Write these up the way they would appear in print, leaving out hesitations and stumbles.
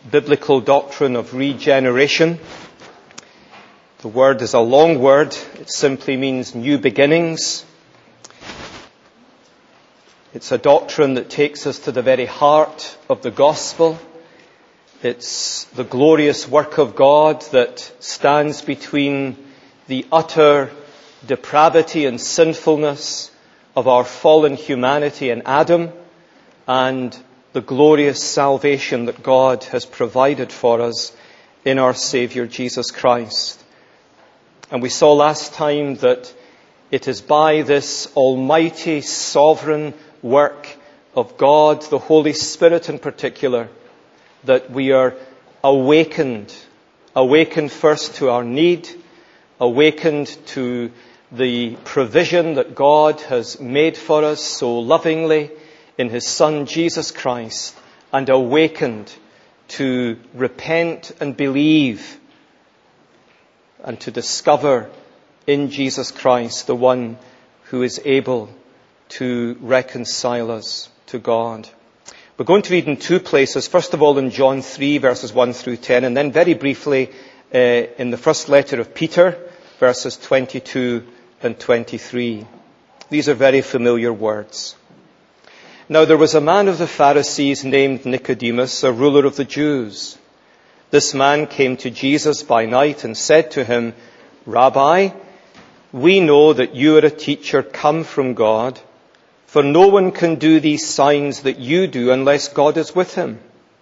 biblical doctrine of regeneration. The word is a long word. It simply means new beginnings. It's a doctrine that takes us to the very heart of the gospel. It's the glorious work of God that stands between the utter depravity and sinfulness of our fallen humanity in Adam and the glorious salvation that God has provided for us in our Saviour Jesus Christ. And we saw last time that it is by this almighty sovereign work of God, the Holy Spirit in particular, that we are awakened first to our need, awakened to the provision that God has made for us so lovingly in His Son Jesus Christ, and awakened to repent and believe and to discover in Jesus Christ the one who is able to reconcile us to God. We're going to read in two places. First of all in John 3 verses 1 through 10, and then very briefly in the first letter of Peter verses 22 and 23. These are very familiar words. Now there was a man of the Pharisees named Nicodemus, a ruler of the Jews. This man came to Jesus by night and said to him, Rabbi, we know that you are a teacher come from God, for no one can do these signs that you do unless God is with him.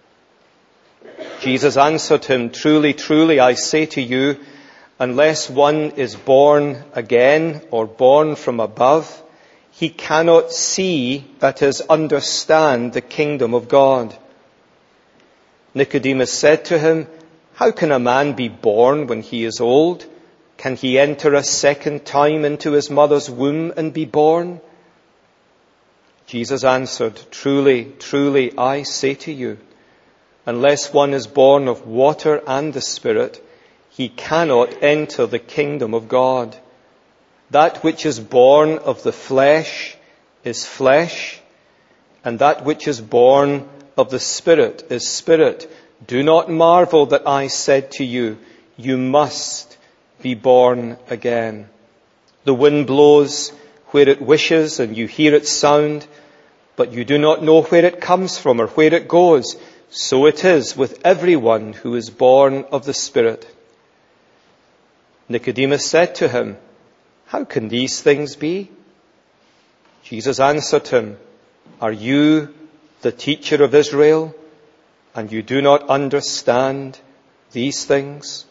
Jesus answered him, Truly, truly, I say to you, unless one is born again or born from above, he cannot see, that is, understand the kingdom of God. Nicodemus said to him, How can a man be born when he is old? Can he enter a second time into his mother's womb and be born? Jesus answered, Truly, truly, I say to you, unless one is born of water and the Spirit, he cannot enter the kingdom of God. That which is born of the flesh is flesh, and that which is born of the Spirit is spirit. Do not marvel that I said to you, you must be born again. The wind blows where it wishes, and you hear its sound, but you do not know where it comes from or where it goes. So it is with everyone who is born of the Spirit. Nicodemus said to him, How can these things be? Jesus answered him, Are you the teacher of Israel, and you do not understand these things?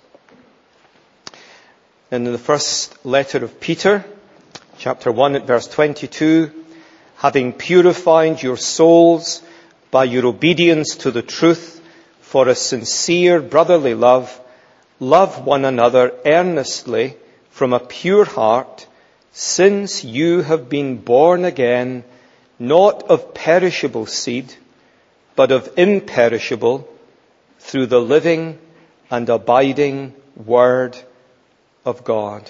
And in the first letter of Peter, chapter 1 at verse 22, having purified your souls by your obedience to the truth for a sincere brotherly love, love one another earnestly from a pure heart, since you have been born again, not of perishable seed, but of imperishable, through the living and abiding Word of God.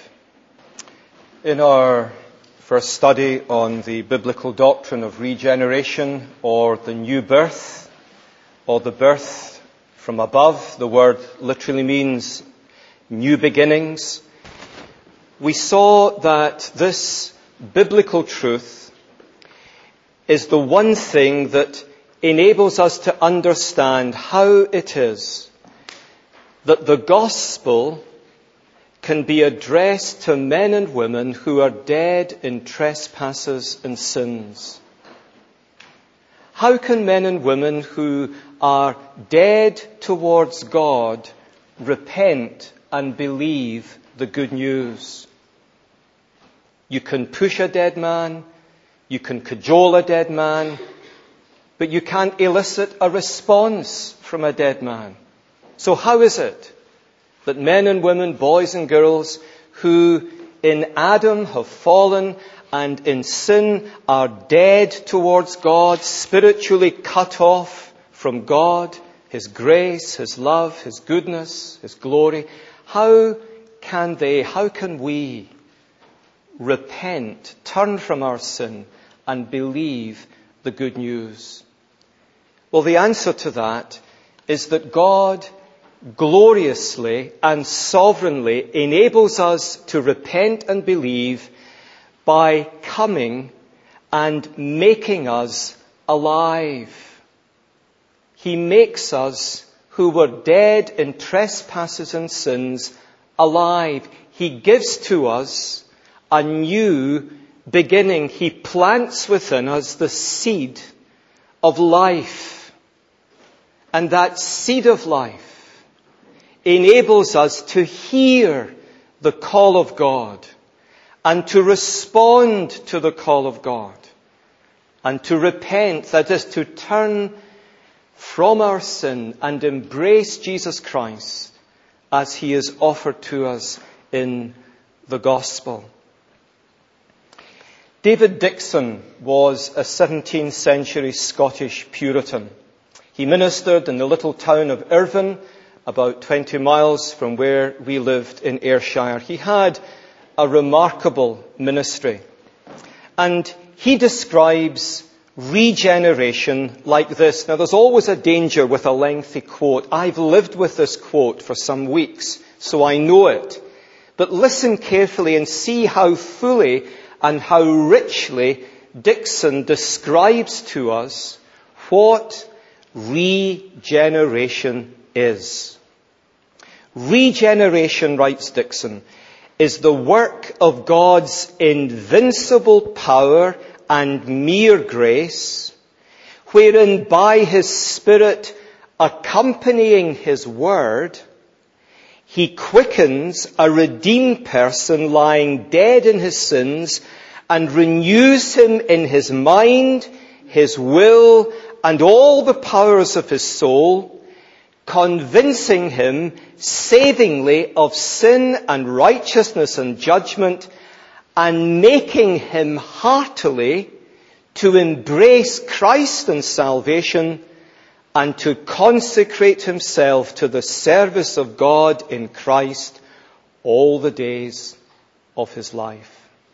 In our first study on the biblical doctrine of regeneration, or the new birth, or the birth from above, the word literally means new beginnings, we saw that this biblical truth is the one thing that enables us to understand how it is that the gospel can be addressed to men and women who are dead in trespasses and sins. How can men and women who are dead towards God repent and believe the good news? You can push a dead man, you can cajole a dead man, but you can't elicit a response from a dead man. So how is it that men and women, boys and girls, who in Adam have fallen and in sin are dead towards God, spiritually cut off from God, His grace, His love, His goodness, His glory, how can we repent, turn from our sin and believe the good news? Well, the answer to that is that God gloriously and sovereignly enables us to repent and believe by coming and making us alive. He makes us, who were dead in trespasses and sins, alive. He gives to us a new beginning. He plants within us the seed of life. And that seed of life enables us to hear the call of God and to respond to the call of God and to repent, that is, to turn from our sin and embrace Jesus Christ as he is offered to us in the gospel. David Dickson was a 17th century Scottish Puritan. He ministered in the little town of Irvine, about 20 miles from where we lived in Ayrshire. He had a remarkable ministry. And he describes regeneration like this. Now, there's always a danger with a lengthy quote. I've lived with this quote for some weeks, so I know it. But listen carefully and see how fully and how richly Dickson describes to us what regeneration is. Regeneration, writes Dickson, is the work of God's invincible power and mere grace, wherein by his Spirit accompanying his word, he quickens a redeemed person lying dead in his sins and renews him in his mind, his will, and all the powers of his soul, convincing him savingly of sin and righteousness and judgment, and making him heartily to embrace Christ and salvation and to consecrate himself to the service of God in Christ all the days of his life.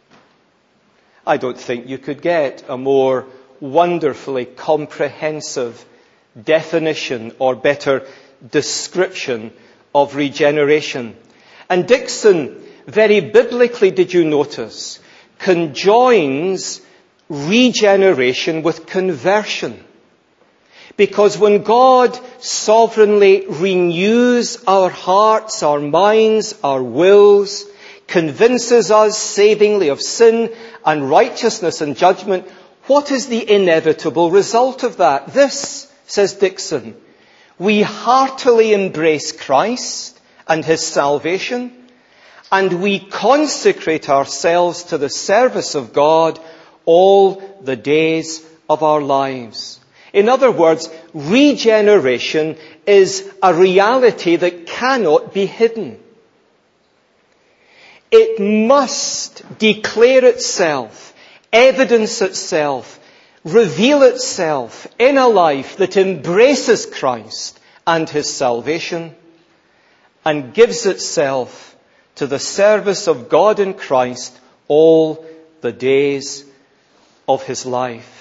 I don't think you could get a more wonderfully comprehensive definition or better description of regeneration. And Dickson, very biblically, did you notice, conjoins regeneration with conversion. Because when God sovereignly renews our hearts, our minds, our wills, convinces us savingly of sin and righteousness and judgment, what is the inevitable result of that? This, says Dickson, we heartily embrace Christ and his salvation, and we consecrate ourselves to the service of God all the days of our lives. In other words, regeneration is a reality that cannot be hidden. It must declare itself, evidence itself, reveal itself in a life that embraces Christ and his salvation and gives itself to the service of God in Christ all the days of his life.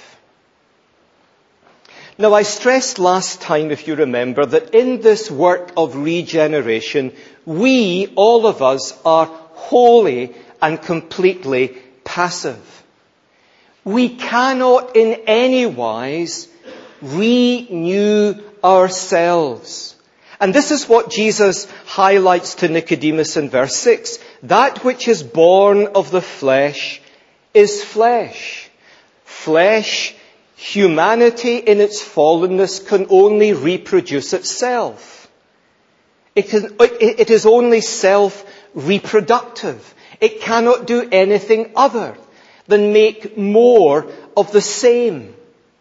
Now, I stressed last time, if you remember, that in this work of regeneration, we, all of us, are wholly and completely passive. We cannot in any wise renew ourselves. And this is what Jesus highlights to Nicodemus in verse 6. That which is born of the flesh is flesh. Flesh, humanity in its fallenness, can only reproduce itself. It is only self-reproductive. It cannot do anything other than make more of the same.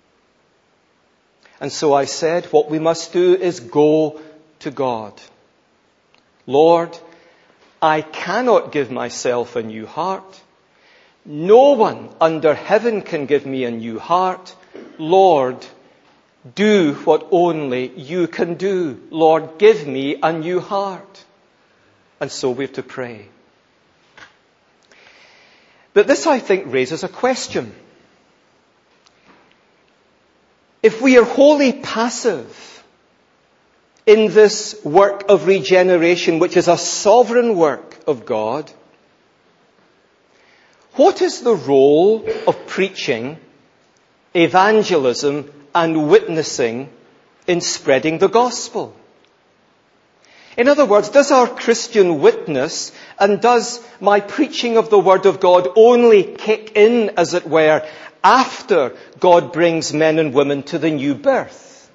And so I said, what we must do is go to God. Lord, I cannot give myself a new heart. No one under heaven can give me a new heart. Lord, do what only you can do. Lord, give me a new heart. And so we have to pray. But this, I think, raises a question. If we are wholly passive, in this work of regeneration, which is a sovereign work of God, what is the role of preaching, evangelism, and witnessing in spreading the gospel? In other words, does our Christian witness and does my preaching of the Word of God only kick in, as it were, after God brings men and women to the new birth?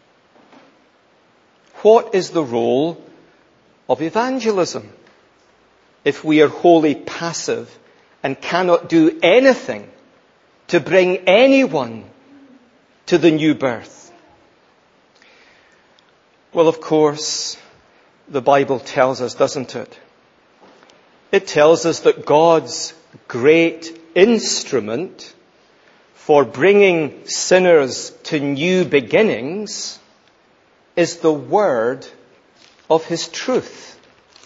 What is the role of evangelism if we are wholly passive and cannot do anything to bring anyone to the new birth? Well, of course, the Bible tells us, doesn't it? It tells us that God's great instrument for bringing sinners to new beginnings is the word of His truth.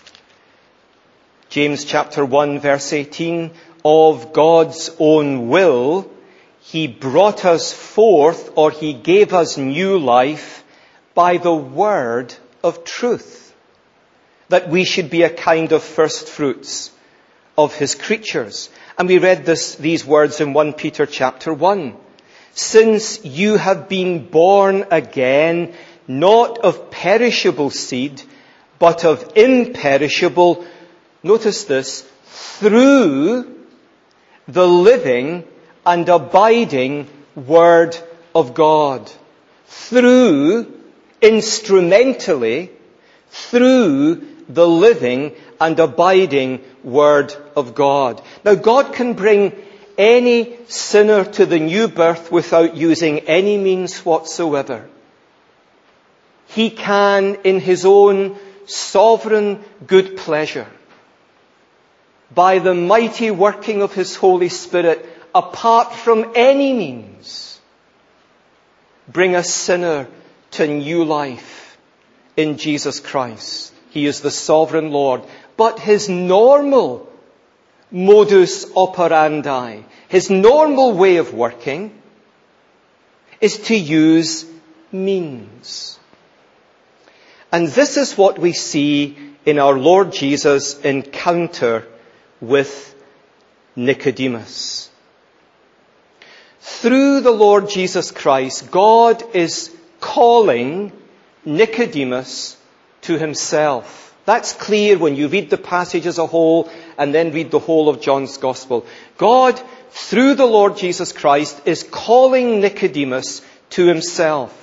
James chapter 1 verse 18, of God's own will, He brought us forth, or He gave us new life by the word of truth, that we should be a kind of first fruits of His creatures. And we read these words in 1 Peter chapter 1. Since you have been born again, not of perishable seed, but of imperishable, notice this, through the living and abiding Word of God. Through, instrumentally, through the living and abiding Word of God. Now, God can bring any sinner to the new birth without using any means whatsoever. He can, in His own sovereign good pleasure, by the mighty working of His Holy Spirit, apart from any means, bring a sinner to new life in Jesus Christ. He is the sovereign Lord. But His normal modus operandi, His normal way of working, is to use means. And this is what we see in our Lord Jesus' encounter with Nicodemus. Through the Lord Jesus Christ, God is calling Nicodemus to Himself. That's clear when you read the passage as a whole and then read the whole of John's Gospel. God, through the Lord Jesus Christ, is calling Nicodemus to Himself.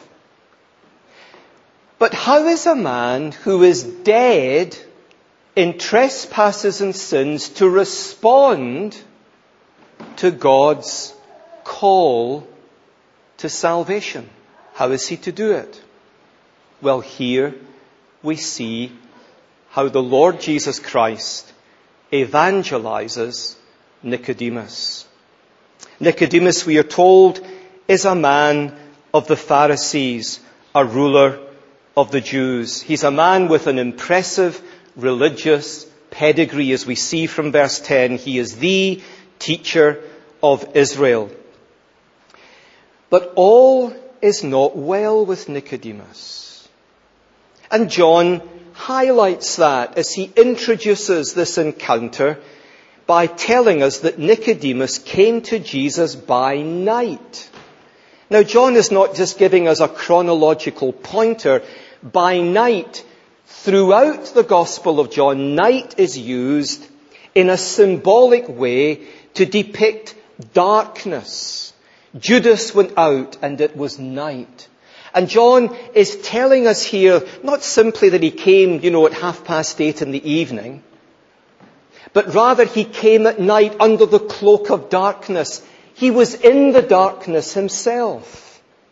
But how is a man who is dead in trespasses and sins to respond to God's call to salvation? How is he to do it? Well, here we see how the Lord Jesus Christ evangelizes Nicodemus. Nicodemus, we are told, is a man of the Pharisees, a ruler of the Jews. He's a man with an impressive religious pedigree, as we see from verse 10. He is the teacher of Israel. But all is not well with Nicodemus. And John highlights that as he introduces this encounter by telling us that Nicodemus came to Jesus by night. Now, John is not just giving us a chronological pointer. By night, throughout the Gospel of John, night is used in a symbolic way to depict darkness. Judas went out and it was night. And John is telling us here not simply that he came, at 8:30 in the evening, but rather he came at night under the cloak of darkness. He was in the darkness himself.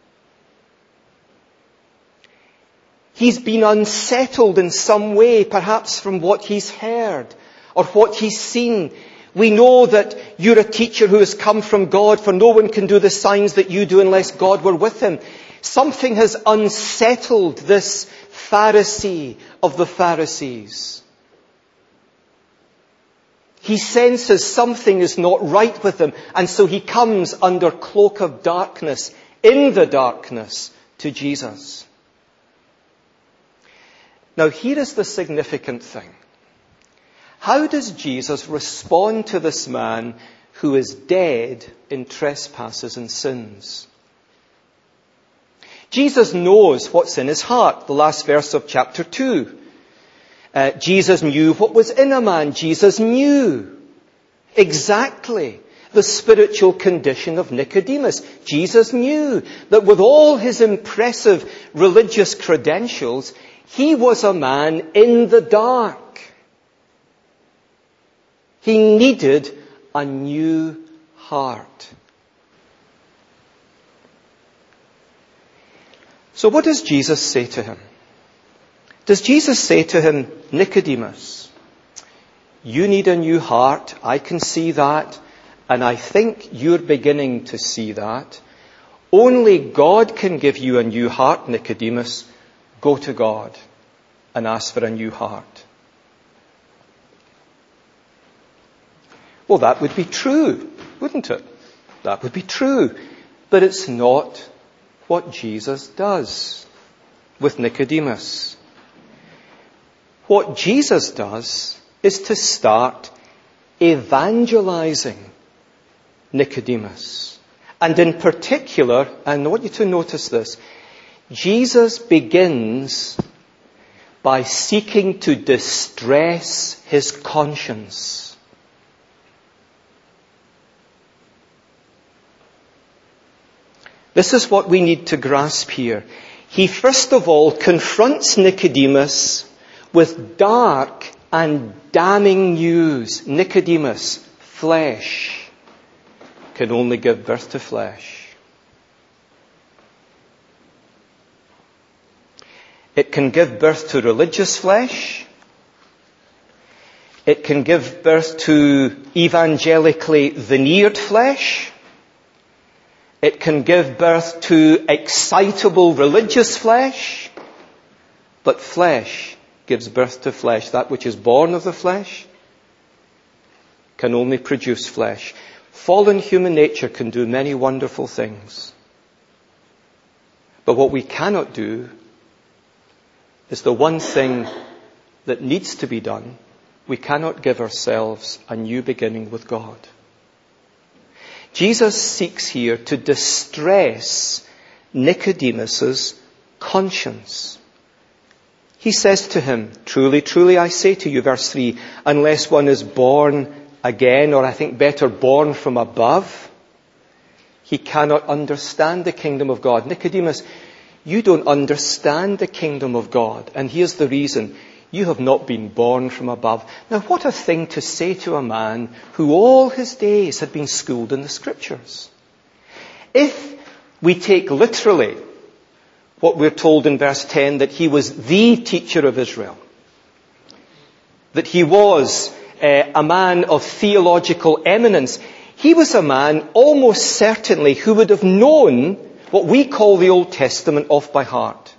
He's been unsettled in some way, perhaps from what he's heard or what he's seen. We know that you're a teacher who has come from God, for no one can do the signs that you do unless God were with him. Something has unsettled this Pharisee of the Pharisees. He senses something is not right with him, and so he comes under cloak of darkness, in the darkness, to Jesus. Now, here is the significant thing. How does Jesus respond to this man who is dead in trespasses and sins? Jesus knows what's in his heart, the last verse of chapter 2. Jesus knew what was in a man. Jesus knew exactly the spiritual condition of Nicodemus. Jesus knew that with all his impressive religious credentials, he was a man in the dark. He needed a new heart. So what does Jesus say to him? Does Jesus say to him, Nicodemus, you need a new heart. I can see that. And I think you're beginning to see that. Only God can give you a new heart, Nicodemus. Go to God and ask for a new heart. Well, that would be true, wouldn't it? That would be true. But it's not what Jesus does with Nicodemus. What Jesus does is to start evangelizing Nicodemus. And in particular, and I want you to notice this, Jesus begins by seeking to distress his conscience. This is what we need to grasp here. He first of all confronts Nicodemus with dark and damning news. Nicodemus, flesh can only give birth to flesh. It can give birth to religious flesh. It can give birth to evangelically veneered flesh. It can give birth to excitable religious flesh. But flesh gives birth to flesh. That which is born of the flesh can only produce flesh. Fallen human nature can do many wonderful things. But what we cannot do is the one thing that needs to be done. We cannot give ourselves a new beginning with God. Jesus seeks here to distress Nicodemus's conscience. He says to him, truly, truly I say to you, verse 3, unless one is born again, or I think better, born from above, he cannot understand the kingdom of God. Nicodemus, you don't understand the kingdom of God. And here's the reason. You have not been born from above. Now, what a thing to say to a man who all his days had been schooled in the Scriptures. If we take literally what we're told in verse 10, that he was the teacher of Israel, that he was a man of theological eminence, he was a man almost certainly who would have known what we call the Old Testament off by heart.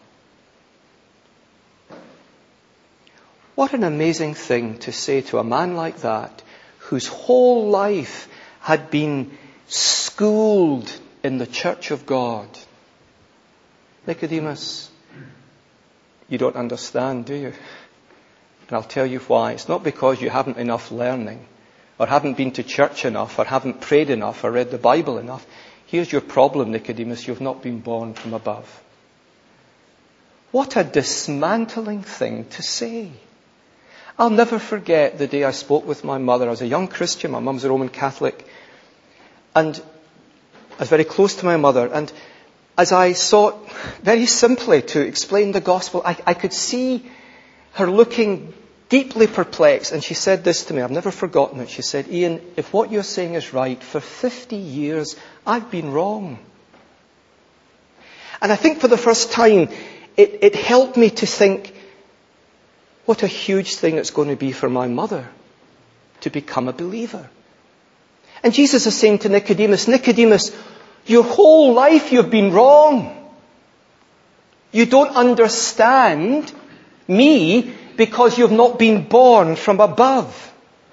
What an amazing thing to say to a man like that, whose whole life had been schooled in the church of God. Nicodemus, you don't understand, do you? And I'll tell you why. It's not because you haven't enough learning, or haven't been to church enough, or haven't prayed enough, or read the Bible enough. Here's your problem, Nicodemus. You've not been born from above. What a dismantling thing to say. I'll never forget the day I spoke with my mother. I was a young Christian. My mum's a Roman Catholic. And I was very close to my mother. And as I sought very simply to explain the gospel, I could see her looking deeply perplexed. And she said this to me. I've never forgotten it. She said, Ian, if what you're saying is right, for 50 years I've been wrong. And I think for the first time it helped me to think, what a huge thing it's going to be for my mother to become a believer. And Jesus is saying to Nicodemus, Nicodemus, your whole life you've been wrong. You don't understand me because you've not been born from above.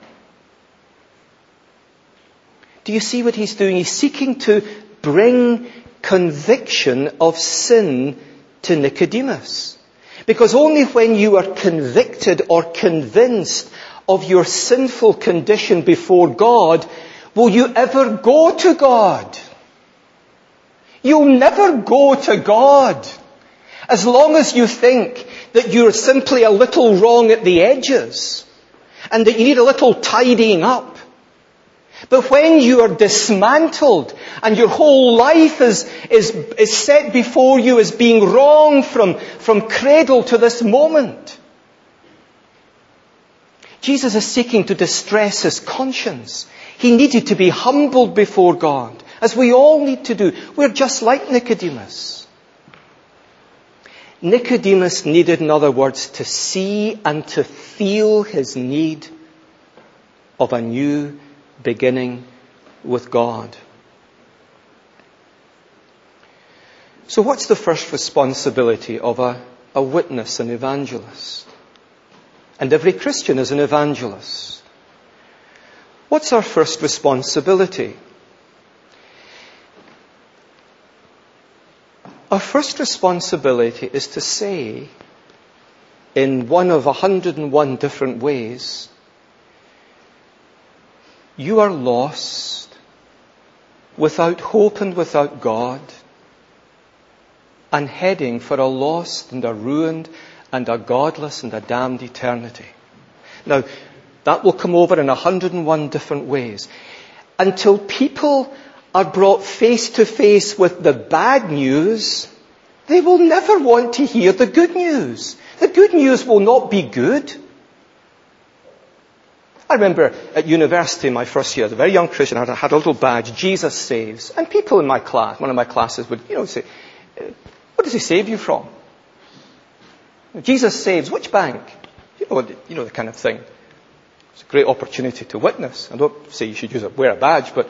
Do you see what he's doing? He's seeking to bring conviction of sin to Nicodemus. Because only when you are convicted or convinced of your sinful condition before God will you ever go to God. You'll never go to God as long as you think that you're simply a little wrong at the edges and that you need a little tidying up. But when you are dismantled and your whole life is set before you as being wrong from cradle to this moment, Jesus is seeking to distress his conscience. He needed to be humbled before God, as we all need to do. We're just like Nicodemus. Nicodemus needed, in other words, to see and to feel his need of a new beginning with God. So what's the first responsibility of a witness, an evangelist? And every Christian is an evangelist. What's our first responsibility? Our first responsibility is to say, in one of 101 different ways, you are lost, without hope and without God, and heading for a lost and a ruined and a godless and a damned eternity. Now, that will come over in 101 different ways. Until people are brought face to face with the bad news, they will never want to hear the good news. The good news will not be good. I remember at university in my first year, as a very young Christian, I had a little badge, Jesus Saves. And people in my class, one of my classes would, say, what does he save you from? Jesus Saves, which bank? The kind of thing. It's a great opportunity to witness. I don't say you should wear a badge, but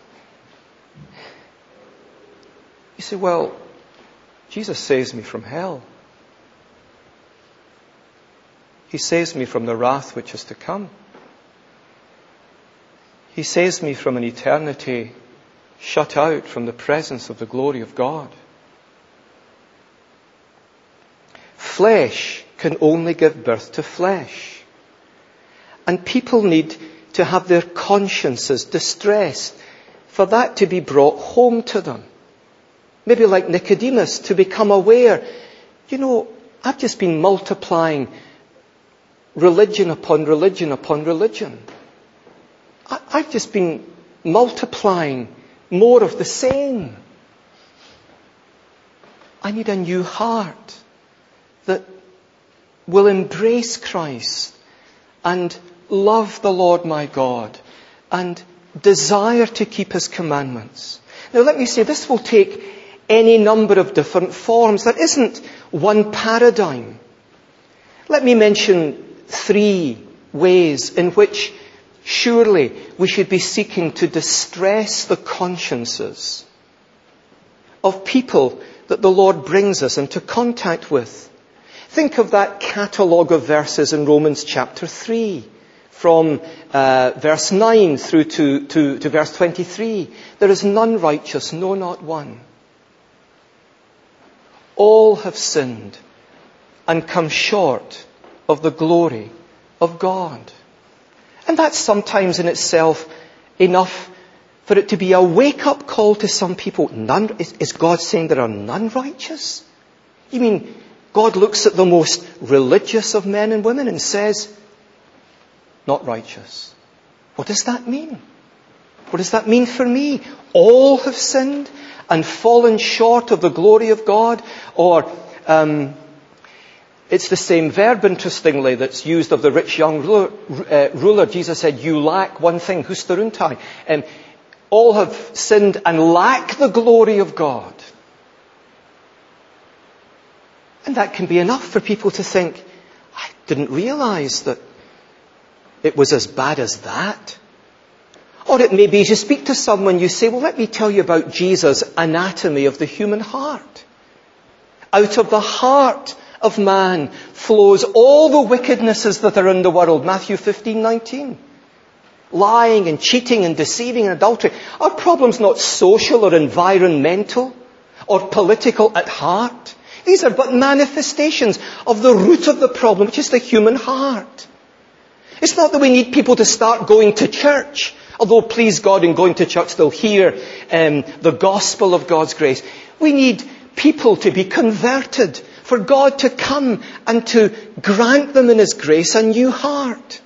you say, well, Jesus saves me from hell. He saves me from the wrath which is to come. He saves me from an eternity shut out from the presence of the glory of God. Flesh can only give birth to flesh. And people need to have their consciences distressed for that to be brought home to them. Maybe like Nicodemus, to become aware, I've just been multiplying religion upon religion upon religion. I've just been multiplying more of the same. I need a new heart that will embrace Christ and love the Lord my God and desire to keep his commandments. Now let me say, this will take any number of different forms. There isn't one paradigm. Let me mention 3 ways in which surely we should be seeking to distress the consciences of people that the Lord brings us into contact with. Think of that catalogue of verses in Romans chapter 3, from verse 9 through to verse 23. There is none righteous, no, not one. All have sinned and come short of the glory of God. And that's sometimes in itself enough for it to be a wake-up call to some people. Is God saying there are none righteous? You mean God looks at the most religious of men and women and says, not righteous? What does that mean? What does that mean for me? All have sinned and fallen short of the glory of God? Or it's the same verb, interestingly, that's used of the rich young ruler. Jesus said, you lack one thing, husteruntai. All have sinned and lack the glory of God. And that can be enough for people to think, I didn't realize that it was as bad as that. Or it may be you speak to someone, you say, well, let me tell you about Jesus' anatomy of the human heart. Out of the heart of man flows all the wickednesses that are in the world. Matthew 15:19. Lying and cheating and deceiving and adultery. Our problem's not social or environmental or political at heart. These are but manifestations of the root of the problem, which is the human heart. It's not that we need people to start going to church, although, please God, in going to church they'll hear the gospel of God's grace. We need people to be converted, for God to come and to grant them in His grace a new heart.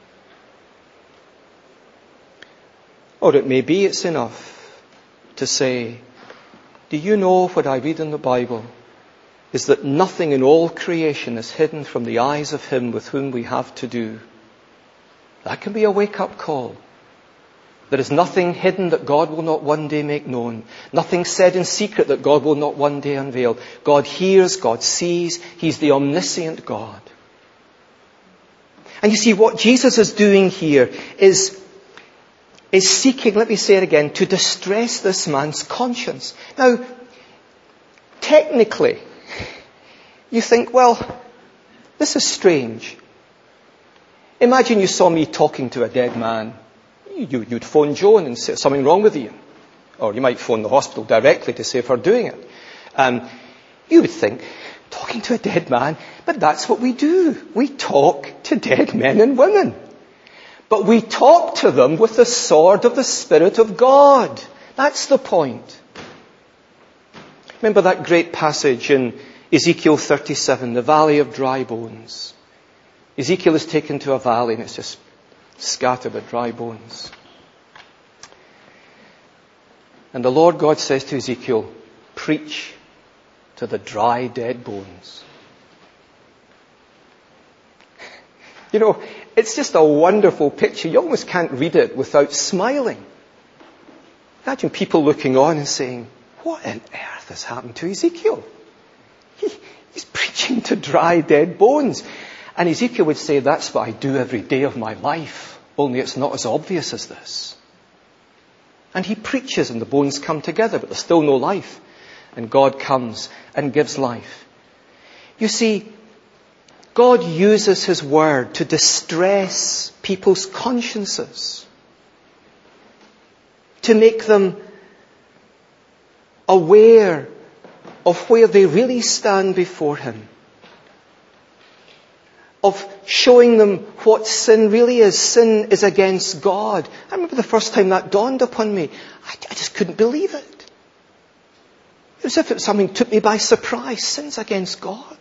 Or it may be it's enough to say, do you know what I read in the Bible is that nothing in all creation is hidden from the eyes of Him with whom we have to do. That can be a wake-up call. There is nothing hidden that God will not one day make known. Nothing said in secret that God will not one day unveil. God hears, God sees. He's the omniscient God. And you see, what Jesus is doing here is seeking, let me say it again, to distress this man's conscience. Now, technically, you think, well, this is strange. Imagine you saw me talking to a dead man. You'd phone Joan and say something wrong with Ian. Or you might phone the hospital directly to say if we're doing it. You would think, talking to a dead man, but that's what we do. We talk to dead men and women. But we talk to them with the sword of the Spirit of God. That's the point. Remember that great passage in Ezekiel 37, the valley of dry bones. Ezekiel is taken to a valley and it's just scattered with dry bones. And the Lord God says to Ezekiel, preach to the dry, dead bones. You know, it's just a wonderful picture. You almost can't read it without smiling. Imagine people looking on and saying, what on earth has happened to Ezekiel? He's preaching to dry, dead bones. And Ezekiel would say, that's what I do every day of my life, only it's not as obvious as this. And he preaches and the bones come together, but there's still no life. And God comes and gives life. You see, God uses His word to distress people's consciences, to make them aware of where they really stand before Him, of showing them what sin really is. Sin is against God. I remember the first time that dawned upon me. I just couldn't believe it. It was as if something took me by surprise. Sin's against God.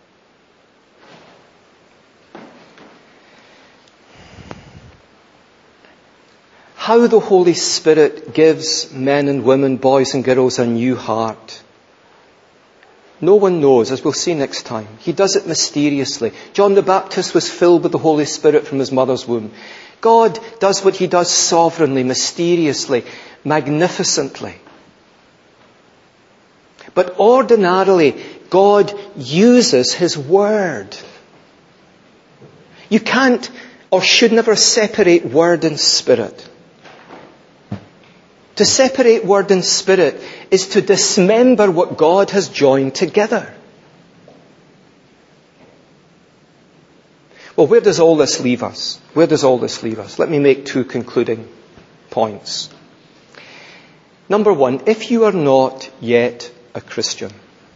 How the Holy Spirit gives men and women, boys and girls, a new heart. No one knows, as we'll see next time. He does it mysteriously. John the Baptist was filled with the Holy Spirit from his mother's womb. God does what He does sovereignly, mysteriously, magnificently. But ordinarily, God uses His Word. You can't or should never separate Word and Spirit. To separate Word and Spirit is to dismember what God has joined together. Well, where does all this leave us? Where does all this leave us? Let me make two concluding points. Number one, if you are not yet a Christian,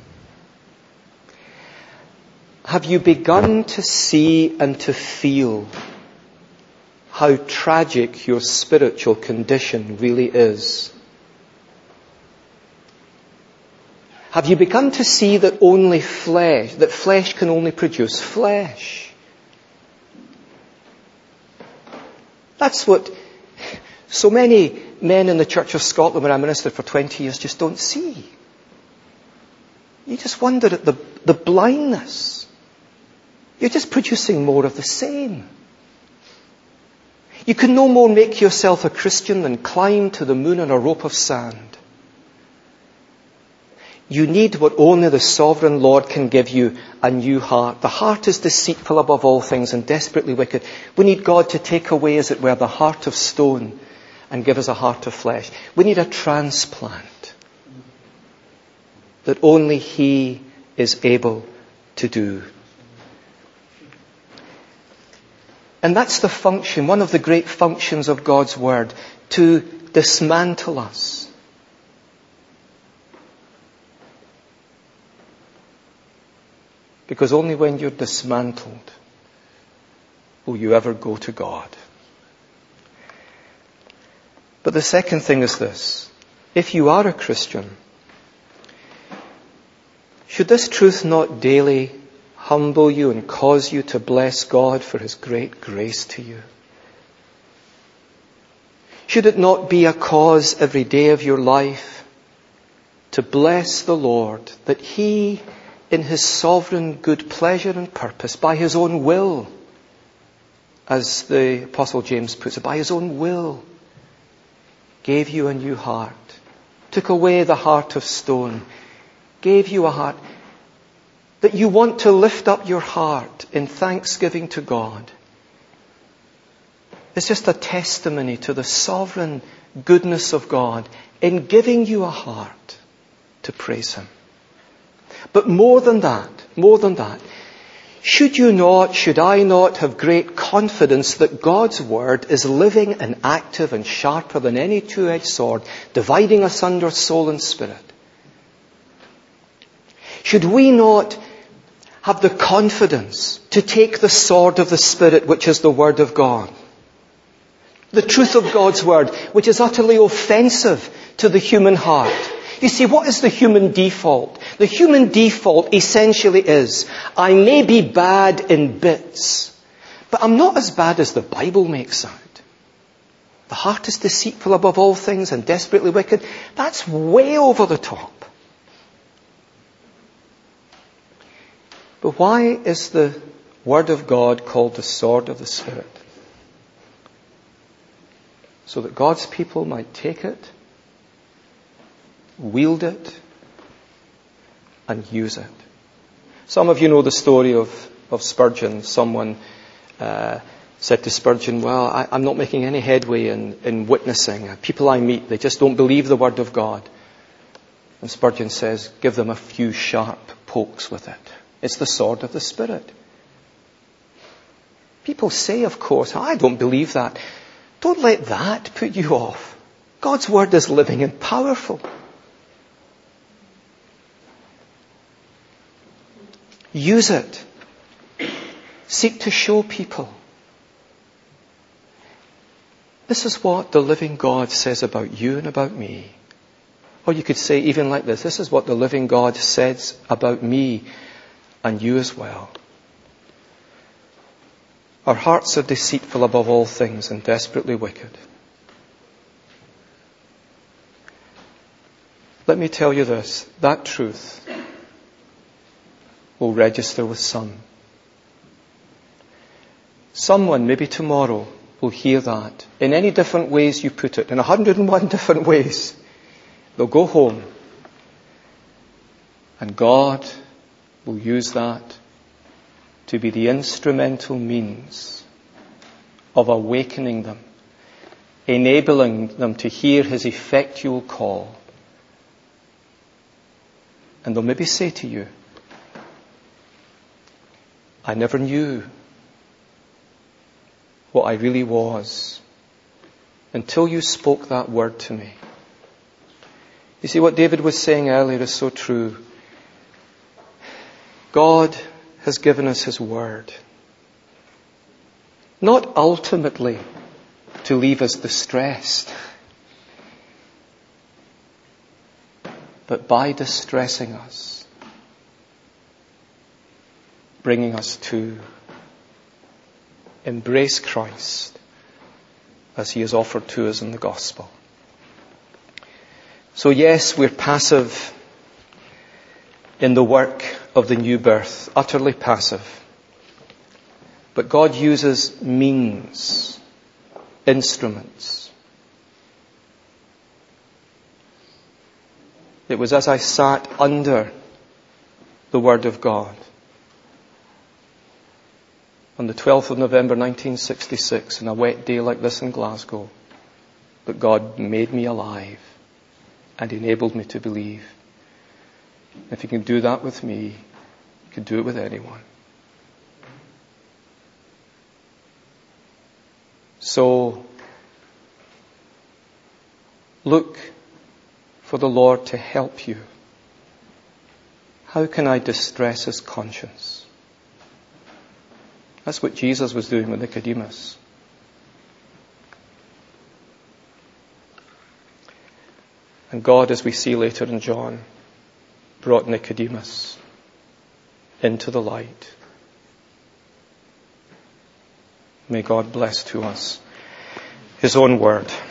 have you begun to see and to feel how tragic your spiritual condition really is? Have you begun to see that that flesh can only produce flesh? That's what so many men in the Church of Scotland, where I ministered for 20 years, just don't see. You just wonder at the blindness. You're just producing more of the same. You can no more make yourself a Christian than climb to the moon on a rope of sand. You need what only the sovereign Lord can give you, a new heart. The heart is deceitful above all things and desperately wicked. We need God to take away, as it were, the heart of stone and give us a heart of flesh. We need a transplant that only He is able to do. And that's the function, one of the great functions of God's Word, to dismantle us. Because only when you're dismantled will you ever go to God. But the second thing is this. If you are a Christian, should this truth not daily humble you and cause you to bless God for His great grace to you? Should it not be a cause every day of your life to bless the Lord that He, in His sovereign good pleasure and purpose, by His own will, as the Apostle James puts it, by His own will, gave you a new heart, took away the heart of stone, gave you a heart that you want to lift up your heart in thanksgiving to God? It's just a testimony to the sovereign goodness of God in giving you a heart to praise Him. But more than that, should I not have great confidence that God's Word is living and active and sharper than any two-edged sword, dividing asunder soul and spirit? Should we not have the confidence to take the sword of the Spirit, which is the Word of God, the truth of God's Word, which is utterly offensive to the human heart? You see, what is the human default? The human default essentially is, I may be bad in bits, but I'm not as bad as the Bible makes out. The heart is deceitful above all things and desperately wicked. That's way over the top. But why is the Word of God called the sword of the Spirit? So that God's people might take it, wield it, and use it. Some of you know the story of Spurgeon. Someone said to Spurgeon, well, I'm not making any headway in witnessing. People I meet, they just don't believe the Word of God. And Spurgeon says, give them a few sharp pokes with it. It's the sword of the Spirit. People say, of course, I don't believe that. Don't let that put you off. God's Word is living and powerful. Use it. Seek to show people. This is what the living God says about you and about me. Or you could say even like this. This is what the living God says about me and you as well. Our hearts are deceitful above all things and desperately wicked. Let me tell you this. That truth will register with some. Someone, maybe tomorrow, will hear that in any different ways you put it, in 101 different ways. They'll go home and God will use that to be the instrumental means of awakening them, enabling them to hear His effectual call. And they'll maybe say to you, I never knew what I really was until you spoke that word to me. You see, what David was saying earlier is so true. God has given us His Word, not ultimately to leave us distressed, but by distressing us, bringing us to embrace Christ as He is offered to us in the gospel. So yes, we're passive in the work of the new birth, utterly passive. But God uses means, instruments. It was as I sat under the Word of God on the 12th of November 1966, on a wet day like this in Glasgow, that God made me alive and enabled me to believe. If He can do that with me, He can do it with anyone. So, look for the Lord to help you. How can I distress His conscience? That's what Jesus was doing with Nicodemus. And God, as we see later in John, brought Nicodemus into the light. May God bless to us His own word.